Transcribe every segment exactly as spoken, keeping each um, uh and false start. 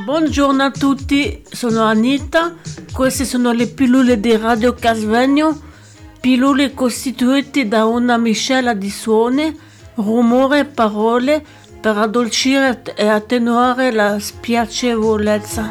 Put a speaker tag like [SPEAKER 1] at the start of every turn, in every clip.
[SPEAKER 1] Buongiorno a tutti, sono Anita, queste sono le pillole di Radio Casvegno, pillole costituite da una miscela di suoni, rumore e parole per addolcire e attenuare la spiacevolezza.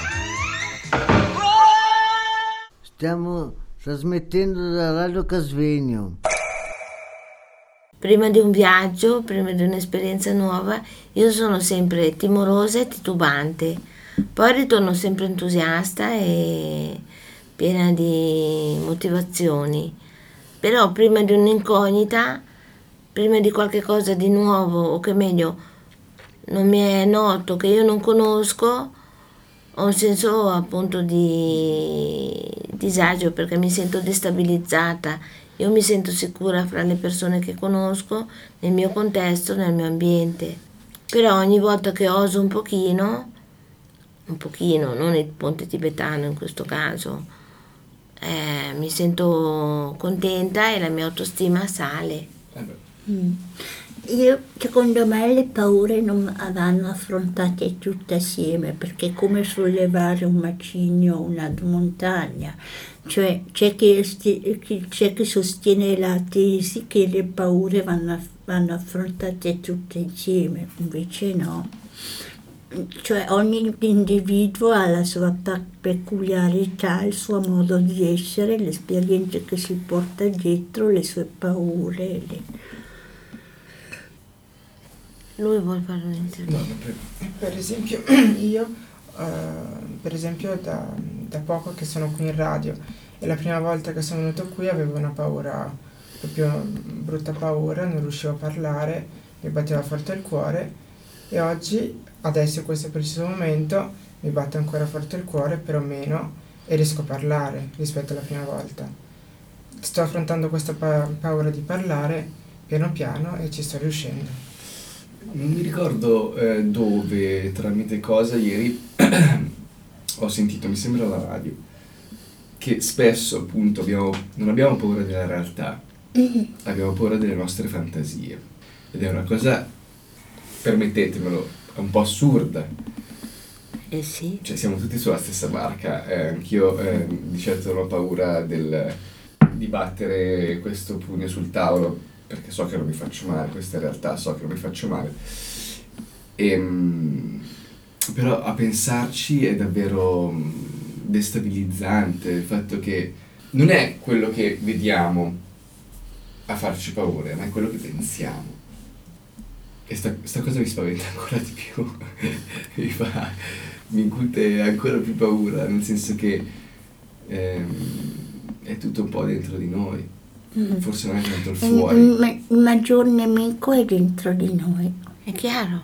[SPEAKER 2] Stiamo trasmettendo da Radio Casvegno.
[SPEAKER 3] Prima di un viaggio, prima di un'esperienza nuova, io sono sempre timorosa e titubante, poi ritorno sempre entusiasta e piena di motivazioni. Però prima di un'incognita, prima di qualche cosa di nuovo, o che meglio non mi è noto, che io non conosco, ho un senso appunto di disagio perché mi sento destabilizzata. Io mi sento sicura fra le persone che conosco, nel mio contesto, nel mio ambiente. Però ogni volta che oso un pochino, un pochino, non il ponte tibetano in questo caso, eh, mi sento contenta e la mia autostima sale.
[SPEAKER 4] Mm. Io, secondo me le paure non vanno affrontate tutte assieme, perché è come sollevare un macigno o una montagna. Cioè c'è chi, c'è chi sostiene la tesi che le paure vanno, vanno affrontate tutte insieme, invece no. Cioè ogni individuo ha la sua peculiarità, il suo modo di essere, le esperienze che si porta dietro, le sue paure. Le...
[SPEAKER 3] Lui vuole fare un intervento.
[SPEAKER 5] No, per, per esempio io, uh, per esempio da, da poco che sono qui in radio e la prima volta che sono venuto qui avevo una paura, proprio brutta paura, non riuscivo a parlare, mi batteva forte il cuore e oggi, adesso in questo preciso momento, mi batte ancora forte il cuore, però meno, e riesco a parlare rispetto alla prima volta. Sto affrontando questa pa- paura di parlare piano piano e ci sto riuscendo.
[SPEAKER 6] Non mi ricordo eh, dove, tramite cosa, ieri ho sentito, mi sembra alla radio, che spesso appunto abbiamo, non abbiamo paura della realtà, abbiamo paura delle nostre fantasie. Ed è una cosa, permettetemelo, un po' assurda.
[SPEAKER 3] Eh sì.
[SPEAKER 6] Cioè siamo tutti sulla stessa barca, eh, anch'io eh, di certo non ho paura del, di battere questo pugno sul tavolo, perché so che non mi faccio male, questa è realtà, so che non mi faccio male. E, però a pensarci è davvero destabilizzante il fatto che non è quello che vediamo a farci paura, ma è quello che pensiamo. E sta, sta cosa mi spaventa ancora di più, mi fa, mi incute ancora più paura, nel senso che ehm, è tutto un po' dentro di noi. Forse non è tanto il fuori.
[SPEAKER 4] Il, il maggior nemico è dentro di noi.
[SPEAKER 3] È chiaro.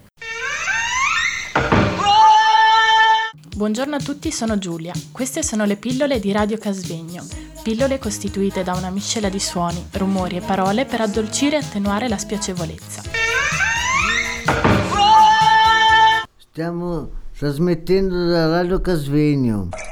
[SPEAKER 7] Buongiorno a tutti, sono Giulia. Queste sono le pillole di Radio Casvegno. Pillole costituite da una miscela di suoni, rumori e parole per addolcire e attenuare la spiacevolezza.
[SPEAKER 2] Stiamo trasmettendo da Radio Casvegno.